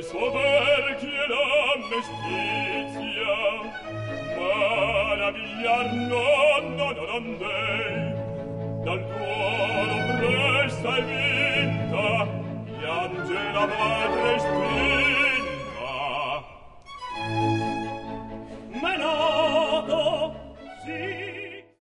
soverchie la mestizia, maravigliar non dei, dal tuono presta e vinta, piange la madre